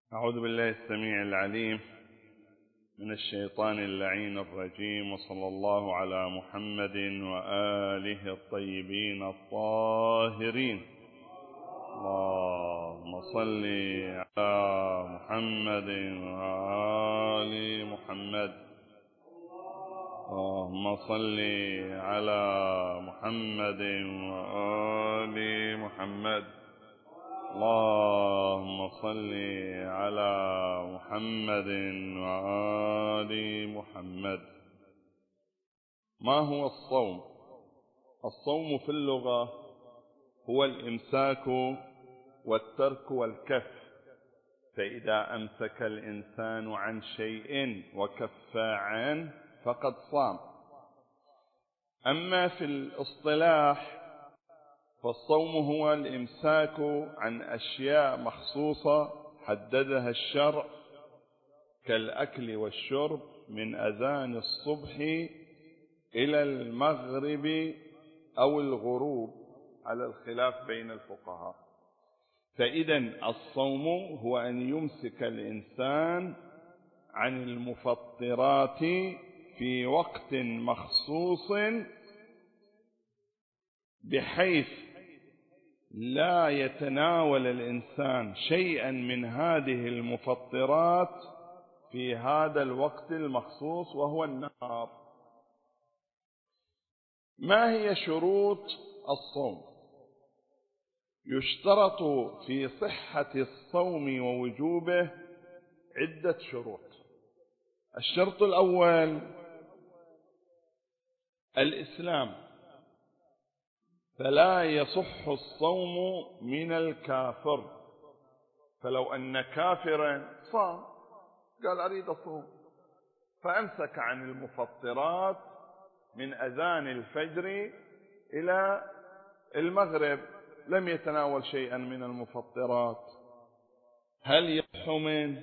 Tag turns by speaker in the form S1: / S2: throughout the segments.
S1: أعوذ بالله السميع العليم من الشيطان اللعين الرجيم، وصلى الله على محمد وآله الطيبين الطاهرين. اللهم صل على محمد وآل محمد. اللهم صل على محمد وآل محمد. اللهم صل على محمد وآل محمد. ما هو الصوم؟ الصوم في اللغة هو الإمساك والترك والكف، فإذا أمسك الإنسان عن شيء وكف عنه فقد صام. أما في الاصطلاح فالصوم هو الإمساك عن أشياء مخصوصة حددها الشرع كالأكل والشرب من أذان الصبح إلى المغرب أو الغروب على الخلاف بين الفقهاء. فإذا الصوم هو أن يمسك الإنسان عن المفطرات في وقت مخصوص بحيث لا يتناول الإنسان شيئا من هذه المفطرات في هذا الوقت المخصوص وهو النهار. ما هي شروط الصوم؟ يشترط في صحة الصوم ووجوبه عدة شروط. الشرط الأول الإسلام، فلا يصح الصوم من الكافر. فلو أن كافرا صام قال أريد أصوم فأمسك عن المفطرات من أذان الفجر إلى المغرب لم يتناول شيئا من المفطرات، هل يصح منه؟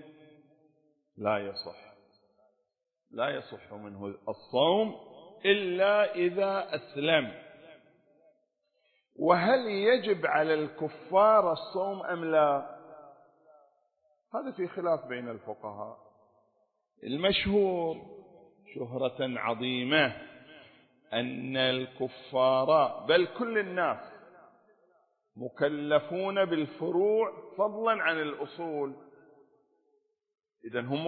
S1: لا يصح منه الصوم إلا إذا أسلم. وهل يجب على الكفار الصوم أم لا؟ هذا في خلاف بين الفقهاء. المشهور شهرة عظيمة أن الكفار بل كل الناس مكلفون بالفروع فضلا عن الأصول. إذن هم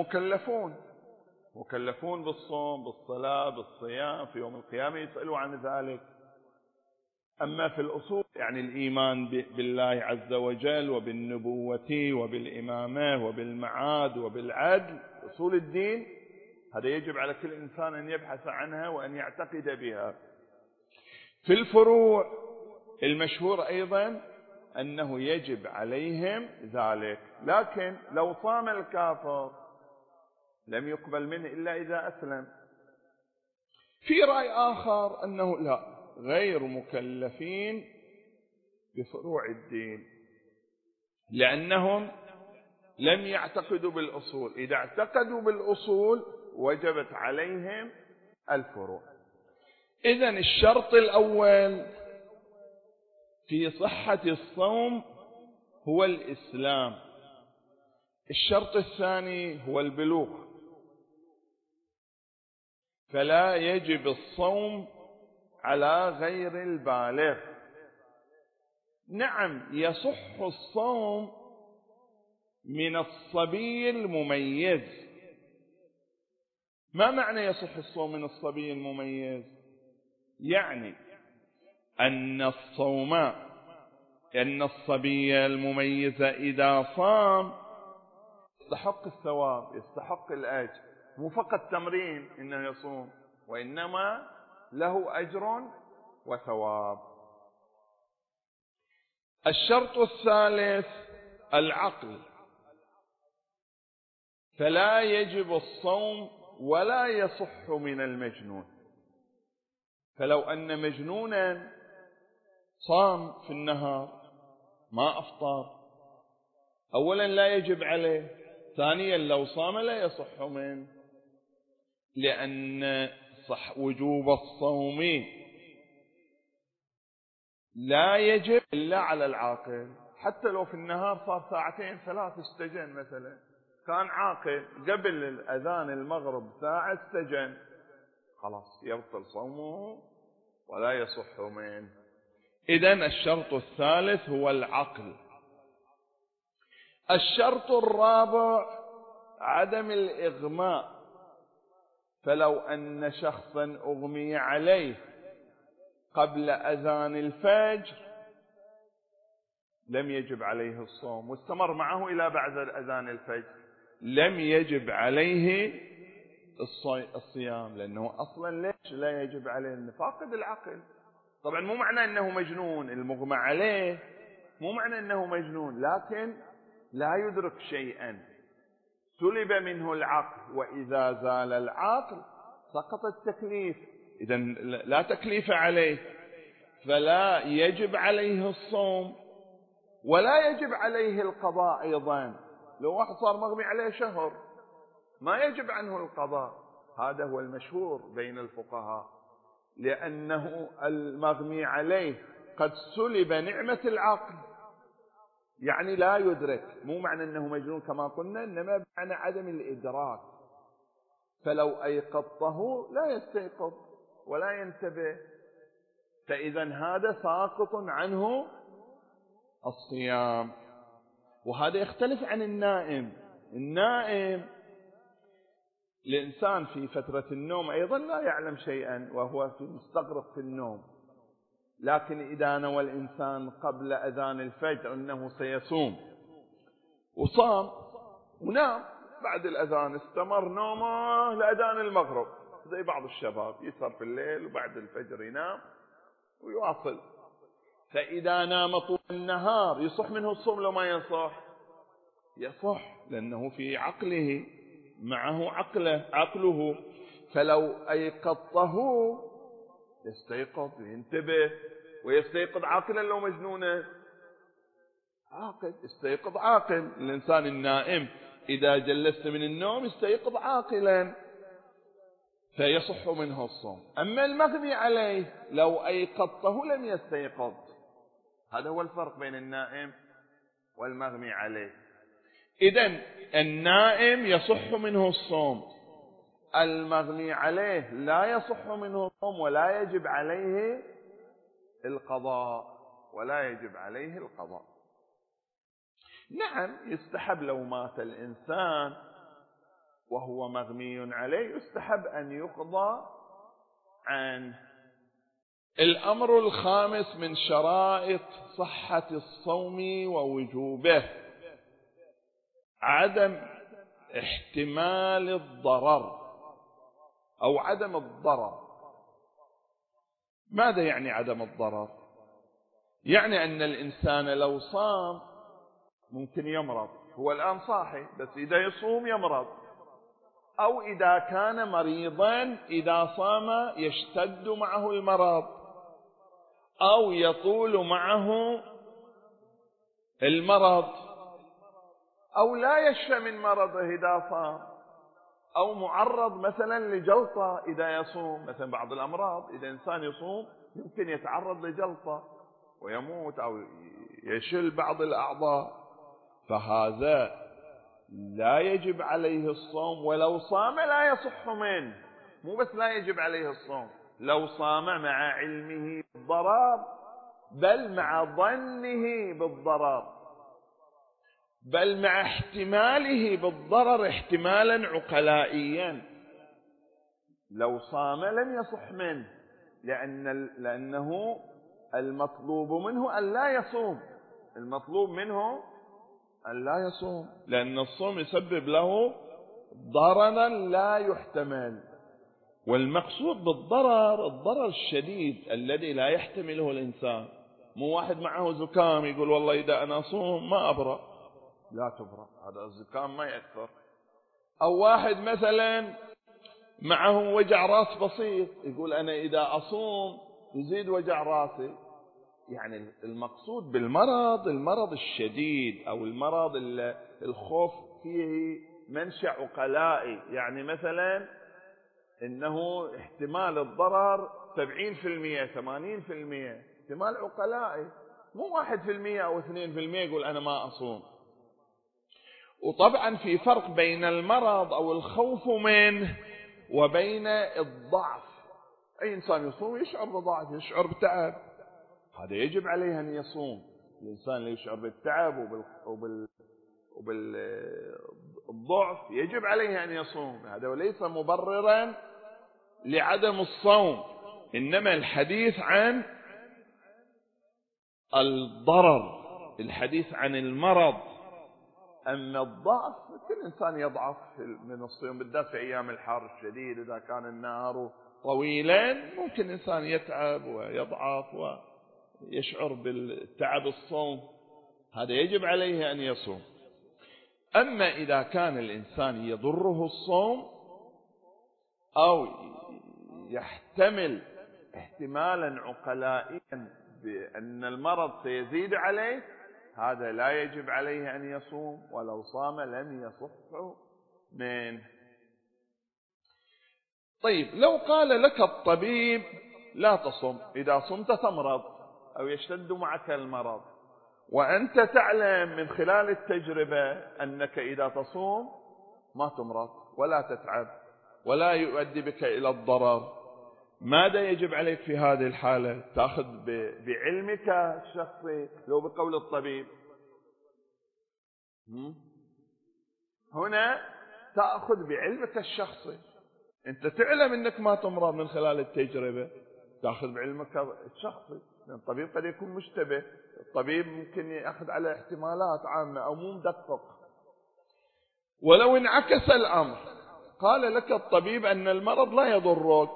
S1: مكلفون بالصوم بالصلاة بالصيام، في يوم القيامة يسألوا عن ذلك. أما في الأصول يعني الإيمان بالله عز وجل وبالنبوة وبالإمامة وبالمعاد وبالعدل، أصول الدين هذا يجب على كل إنسان أن يبحث عنها وأن يعتقد بها. في الفروع المشهور أيضا أنه يجب عليهم ذلك، لكن لو صام الكافر لم يقبل منه إلا إذا أسلم. في رأي آخر أنه لا، غير مكلفين بفروع الدين لأنهم لم يعتقدوا بالأصول. إذا اعتقدوا بالأصول وجبت عليهم الفروع. إذن الشرط الأول في صحة الصوم هو الإسلام. الشرط الثاني هو البلوغ، فلا يجب الصوم على غير البالغ. نعم يصح الصوم من الصبي المميز. ما معنى يصح الصوم من الصبي المميز؟ يعني أن الصبي المميز إذا صام يستحق الثواب، يستحق الأجر، مو فقط تمرين إنه يصوم، وإنما له أجر وثواب. الشرط الثالث العقل، فلا يجب الصوم ولا يصح من المجنون. فلو أن مجنونا صام في النهار ما أفطر، أولا لا يجب عليه، ثانيا لو صام لا يصح منه، لأن وجوب الصوم لا يجب إلا على العاقل. حتى لو في النهار صار ساعتين 3 استجن مثلا، كان عاقل قبل الأذان المغرب ساعة استجن، خلاص يبطل صومه ولا يصح منه. إذن الشرط الثالث هو العقل. الشرط الرابع عدم الإغماء. فلو أن شخصا أغمي عليه قبل أذان الفجر لم يجب عليه الصوم، واستمر معه إلى بعد أذان الفجر، لم يجب عليه الصيام، لأنه أصلا ليش لا يجب عليه؟ لأنه فاقد العقل. طبعا مو معنى أنه مجنون، المغمى عليه مو معنى أنه مجنون، لكن لا يدرك شيئا، سلب منه العقل، وإذا زال العقل سقط التكليف، إذا لا تكليف عليه، فلا يجب عليه الصوم ولا يجب عليه القضاء أيضا. لو واحد صار مغمي عليه شهر ما يجب عنه القضاء، هذا هو المشهور بين الفقهاء، لأنه المغمي عليه قد سلب نعمة العقل، يعني لا يدرك، مو معنى أنه مجنون كما قلنا، إنما معنى عدم الإدراك، فلو أيقظته لا يستيقظ ولا ينتبه، فإذا هذا ساقط عنه الصيام. وهذا يختلف عن النائم. النائم الإنسان في فترة النوم أيضا لا يعلم شيئا وهو مستغرق في النوم، لكن إذا نوى الإنسان قبل أذان الفجر أنه سيصوم وصام ونام بعد الأذان، استمر نومه لأذان المغرب، زي بعض الشباب يسهر في الليل وبعد الفجر ينام ويواصل، فإذا نام طول النهار يصح منه الصوم لو ما يصح؟ يصح، لأنه في عقله، معه عقله، فلو أيقظته يستيقظ وينتبه، ويستيقظ عاقلا لو مجنونا، عاقل يستيقظ عاقل. الإنسان النائم إذا جلست من النوم يستيقظ عاقلا فيصح منه الصوم. أما المغمي عليه لو أيقظته لم يستيقظ، هذا هو الفرق بين النائم والمغمي عليه. إذن النائم يصح منه الصوم، المغمي عليه لا يصح منه الصوم ولا يجب عليه القضاء، ولا يجب عليه القضاء. نعم يستحب لو مات الإنسان وهو مغمي عليه يستحب أن يقضى عنه. الأمر الخامس من شرائط صحة الصوم ووجوبه عدم احتمال الضرر أو عدم الضرر. ماذا يعني عدم الضرر؟ يعني أن الإنسان لو صام ممكن يمرض، هو الآن صاحي بس إذا يصوم يمرض، أو إذا كان مريضا إذا صام يشتد معه المرض، أو يطول معه المرض، أو لا يشفى من مرضه إذا صام، أو معرض مثلا لجلطة إذا يصوم. مثلا بعض الأمراض إذا إنسان يصوم يمكن يتعرض لجلطة ويموت أو يشل بعض الأعضاء، فهذا لا يجب عليه الصوم، ولو صام لا يصح منه. مو بس لا يجب عليه الصوم، لو صام مع علمه بالضرر، بل مع ظنه بالضرر، بل مع احتماله بالضرر احتمالا عقلائيا، لو صام لم يصح منه، لأنه المطلوب منه أن لا يصوم، المطلوب منه أن لا يصوم، لأن الصوم يسبب له ضررا لا يحتمل. والمقصود بالضرر الضرر الشديد الذي لا يحتمله الإنسان. مو واحد معه زكام يقول والله إذا أنا أصوم ما أبرأ، لا تبرأ، هذا الزكام ما يأثر. أو واحد مثلا معه وجع راس بسيط يقول أنا إذا أصوم يزيد وجع راسي. يعني المقصود بالمرض المرض الشديد، أو المرض الخوف فيه منشأ عقلائي، يعني مثلا إنه احتمال الضرر 70% 80%، احتمال عقلائي، مو 1% أو 2% يقول أنا ما أصوم. وطبعا في فرق بين المرض أو الخوف منه وبين الضعف. أي إنسان يصوم يشعر بضعف، يشعر بتعب، هذا يجب عليه أن يصوم. الإنسان اللي يشعر بالتعب وبالضعف يجب عليه أن يصوم، هذا وليس مبررا لعدم الصوم، إنما الحديث عن الضرر، الحديث عن المرض. أما الضعف كل إنسان يضعف من الصيام، بالذات في أيام الحر الشديد إذا كان النهار طويلا ممكن إنسان يتعب ويضعف ويشعر بالتعب الصوم، هذا يجب عليه أن يصوم. أما إذا كان الإنسان يضره الصوم أو يحتمل احتمالا عقلائيا بأن المرض سيزيد عليه، هذا لا يجب عليه أن يصوم، ولو صام لم يصح منه. طيب لو قال لك الطبيب لا تصم، إذا صمت تمرض أو يشتد معك المرض، وأنت تعلم من خلال التجربة أنك إذا تصوم ما تمرض ولا تتعب ولا يؤدي بك إلى الضرر، ماذا يجب عليك في هذه الحالة؟ تأخذ بعلمك الشخصي لو بقول الطبيب؟ هنا تأخذ بعلمك الشخصي، أنت تعلم أنك ما تمرض من خلال التجربة، تأخذ بعلمك الشخصي، لأن الطبيب قد يكون مشتبه، الطبيب ممكن يأخذ على احتمالات عامة أو مو مدقق. ولو انعكس الأمر، قال لك الطبيب أن المرض لا يضرك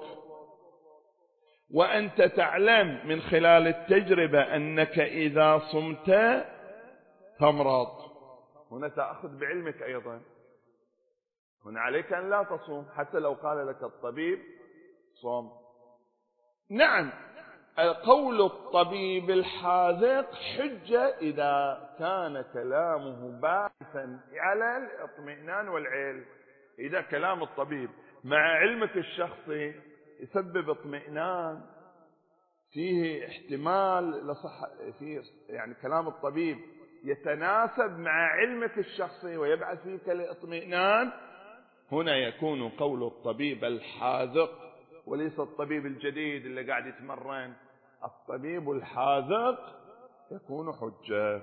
S1: وأنت تعلم من خلال التجربة أنك إذا صمت تمرض، هنا تأخذ بعلمك أيضا، هنا عليك أن لا تصوم حتى لو قال لك الطبيب صوم. نعم، قول الطبيب الحاذق حجة إذا كان كلامه باعثا على الاطمئنان والعلم. إذا كلام الطبيب مع علمك الشخصي يسبب اطمئنان، فيه احتمال لصحة، فيه يعني كلام الطبيب يتناسب مع علمك الشخصي ويبعث فيك الاطمئنان، هنا يكون قول الطبيب الحاذق وليس الطبيب الجديد اللي قاعد يتمرن. الطبيب الحاذق يكون حجة.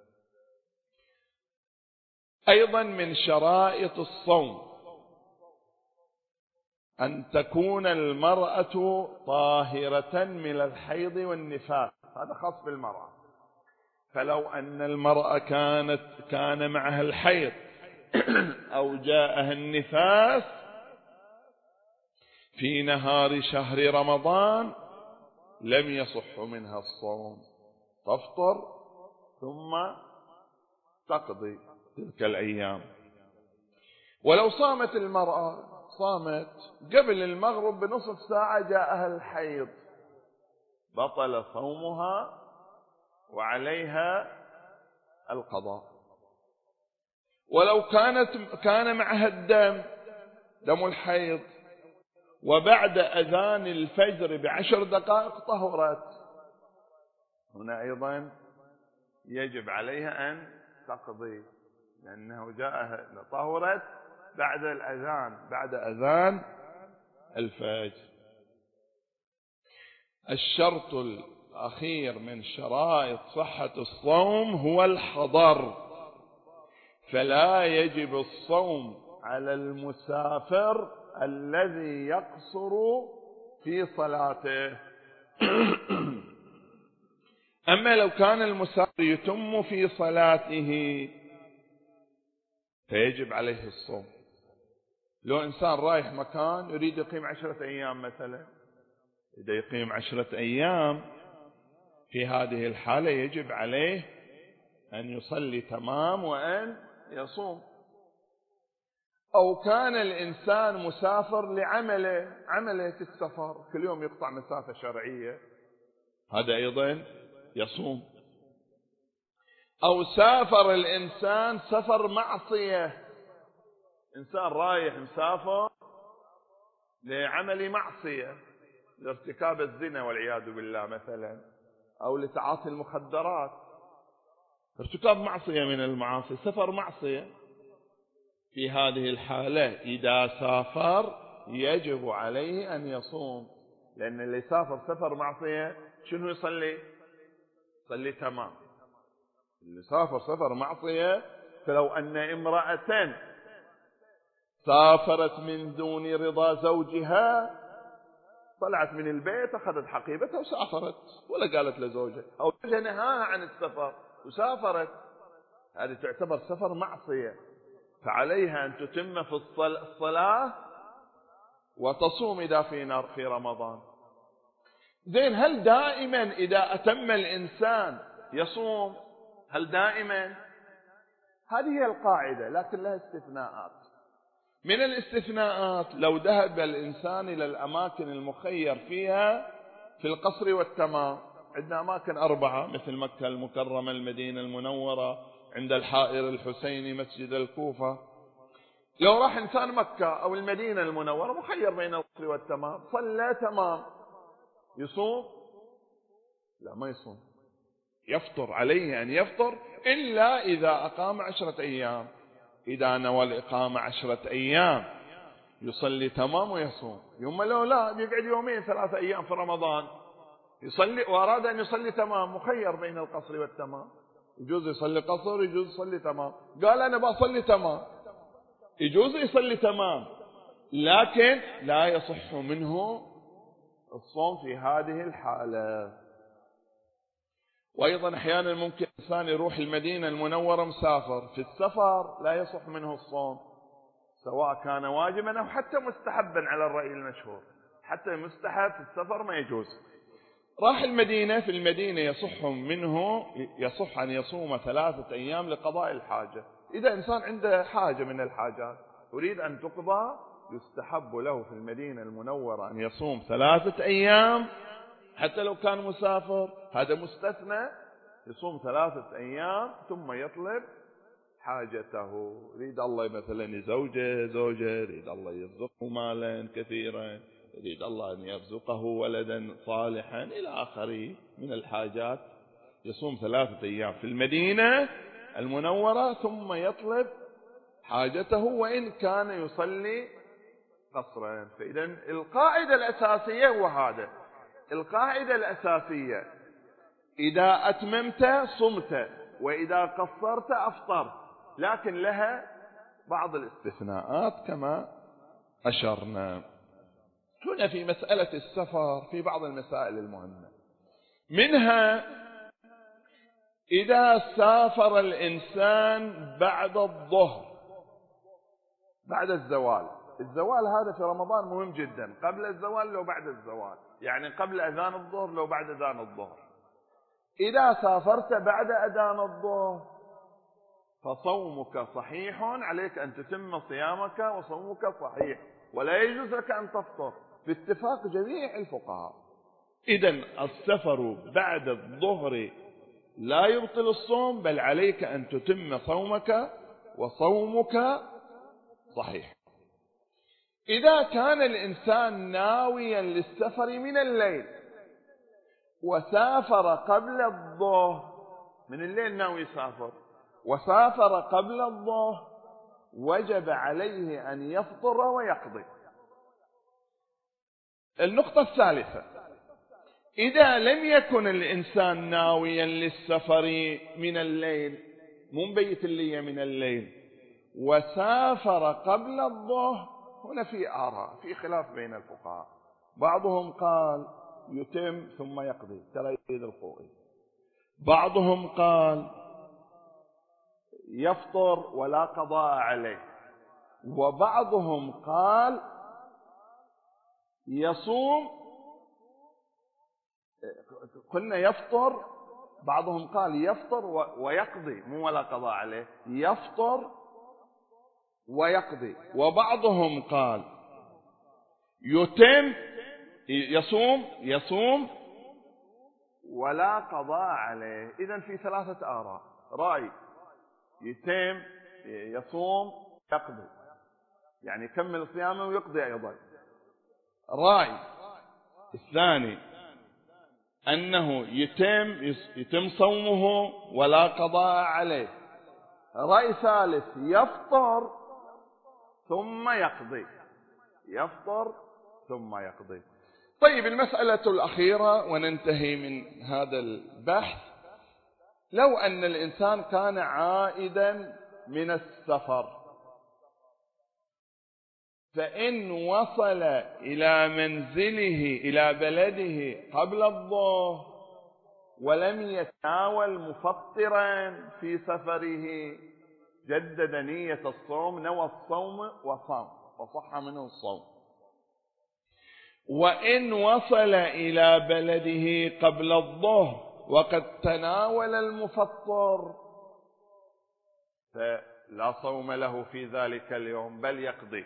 S1: أيضا من شرائط الصوم أن تكون المرأة طاهرة من الحيض والنفاس، هذا خاص بالمرأة. فلو أن المرأة كان معها الحيض أو جاءها النفاس في نهار شهر رمضان لم يصح منها الصوم، تفطر ثم تقضي تلك الأيام. ولو صامت المرأة، صامت قبل المغرب بنصف ساعة جاءها الحيض، بطل صومها وعليها القضاء. ولو كان معها الدم، دم الحيض، وبعد أذان الفجر ب10 دقائق طهرت، هنا أيضا يجب عليها أن تقضي، لأنه جاءها طهرت بعد الأذان، بعد أذان الفجر. الشرط الأخير من شرائط صحة الصوم هو الحضر، فلا يجب الصوم على المسافر الذي يقصر في صلاته. أما لو كان المسافر يتم في صلاته فيجب عليه الصوم. لو إنسان رايح مكان يريد يقيم 10 أيام مثلا، إذا يقيم 10 أيام في هذه الحالة يجب عليه أن يصلي تمام وأن يصوم. أو كان الإنسان مسافر لعمله، عمله في السفر كل يوم يقطع مسافة شرعية، هذا أيضا يصوم. أو سافر الإنسان سفر معصية، إنسان رايح مسافر لعمل معصية، لارتكاب الزنا والعياذ بالله مثلا، أو لتعاطي المخدرات، ارتكاب معصية من المعاصي، سفر معصية. في هذه الحالة إذا سافر يجب عليه أن يصوم، لأن اللي سافر سفر معصية شنو يصلي؟ يصلي تمام. اللي سافر سفر معصية، فلو أن امرأة سافرت من دون رضا زوجها، طلعت من البيت أخذت حقيبتها وسافرت، ولا قالت لزوجها، أو زوجها نهاها عن السفر وسافرت، هذه تعتبر سفر معصية، فعليها أن تتم في الصلاة وتصوم إذا في رمضان. زين، هل دائما إذا أتم الإنسان يصوم؟ هل دائما؟ هذه هي القاعدة، لكن لها استثناءات. من الاستثناءات لو ذهب الإنسان إلى الأماكن المخير فيها في القصر والتمام. عندنا أماكن 4 مثل مكة المكرمة، المدينة المنورة، عند الحائر الحسيني، مسجد الكوفة. لو راح إنسان مكة أو المدينة المنورة مخير بين القصر والتمام، صلى تمام، يصوم؟ لا، ما يصوم، يفطر. عليه أن يفطر إلا إذا أقام 10 أيام. إذا نوى الإقامة 10 أيام يصلي تمام ويصوم. يوم لو لا يقعد 2 3 أيام في رمضان يصلي، وأراد أن يصلي تمام، مخير بين القصر والتمام، يجوز يصلي قصر، يجوز يصلي تمام. قال أنا بصلي تمام، يجوز يصلي تمام، لكن لا يصح منه الصوم في هذه الحالة. وأيضا أحيانا ممكن إنسان يروح المدينة المنورة مسافر، في السفر لا يصح منه الصوم، سواء كان واجبا أو حتى مستحبا على الرأي المشهور. حتى مستحب في السفر ما يجوز. راح المدينة، في المدينة يصح أن يصوم 3 أيام لقضاء الحاجة. إذا إنسان عنده حاجة من الحاجات يريد أن تقضى، يستحب له في المدينة المنورة أن يصوم 3 أيام، حتى لو كان مسافر، هذا مستثنى. يصوم 3 أيام ثم يطلب حاجته. يريد الله مثلا زوجة، يريد الله يرزقه مالا كثيرا، يريد الله أن يرزقه ولدا صالحا إلى آخره من الحاجات، يصوم 3 أيام في المدينة المنورة ثم يطلب حاجته، وإن كان يصلي قصرا. فإذا القاعدة الأساسية هو هذا، القاعدة الأساسية: إذا أتممت صمت، وإذا قصرت أفطرت، لكن لها بعض الاستثناءات كما أشرنا. هنا في مسألة السفر في بعض المسائل المهمة، منها إذا سافر الإنسان بعد الظهر، بعد الزوال. الزوال هذا في رمضان مهم جدا، قبل الزوال لو بعد الزوال، يعني قبل أذان الظهر لو بعد أذان الظهر. إذا سافرت بعد أذان الظهر فصومك صحيح، عليك أن تتم صيامك وصومك صحيح، ولا يجوز لك أن تفطر باتفاق جميع الفقهاء. إذن السفر بعد الظهر لا يبطل الصوم، بل عليك أن تتم صومك وصومك صحيح. إذا كان الإنسان ناويا للسفر من الليل وسافر قبل الظهر، من الليل ناوي يسافر وسافر قبل الظهر، وجب عليه أن يفطر ويقضي. النقطة الثالثة: إذا لم يكن الإنسان ناويا للسفر من الليل، مو مبيت اللي من الليل، وسافر قبل الظهر، هنا في آراء، في خلاف بين الفقهاء. بعضهم قال يتم ثم يقضي، ترى يزيد الخوئي. بعضهم قال يفطر ولا قضاء عليه. وبعضهم قال يصوم، قلنا يفطر، بعضهم قال يفطر ويقضي، مو ولا قضاء عليه، يفطر ويقضي. وبعضهم قال يتم، يصوم ولا قضاء عليه. إذن في 3 آراء: رأي يتم، يصوم، يقضي، يعني يكمل صيامه ويقضي أيضا. رأي الثاني أنه يتم صومه ولا قضاء عليه. رأي ثالث يفطر ثم يقضي، يفطر ثم يقضي. طيب المسألة الأخيرة وننتهي من هذا البحث، لو أن الإنسان كان عائدا من السفر، فإن وصل إلى منزله إلى بلده قبل الظهر ولم يتناول مفطرا في سفره، جدد نية الصوم، نوى الصوم وصام وصح منه الصوم. وإن وصل إلى بلده قبل الظهر وقد تناول المفطر فلا صوم له في ذلك اليوم بل يقضي.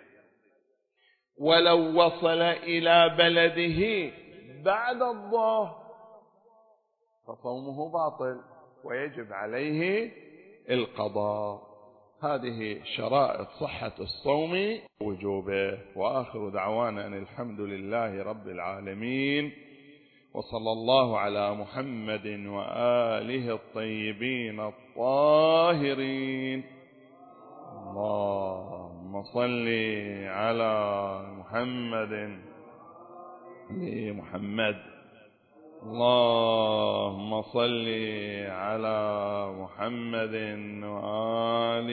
S1: ولو وصل إلى بلده بعد الظهر فصومه باطل ويجب عليه القضاء. هذه شرائط صحة الصوم ووجوبه. وآخر دعوانا أن الحمد لله رب العالمين، وصلى الله على محمد وآله الطيبين الطاهرين. اللهم صل على محمد اللهم صل على محمد وآل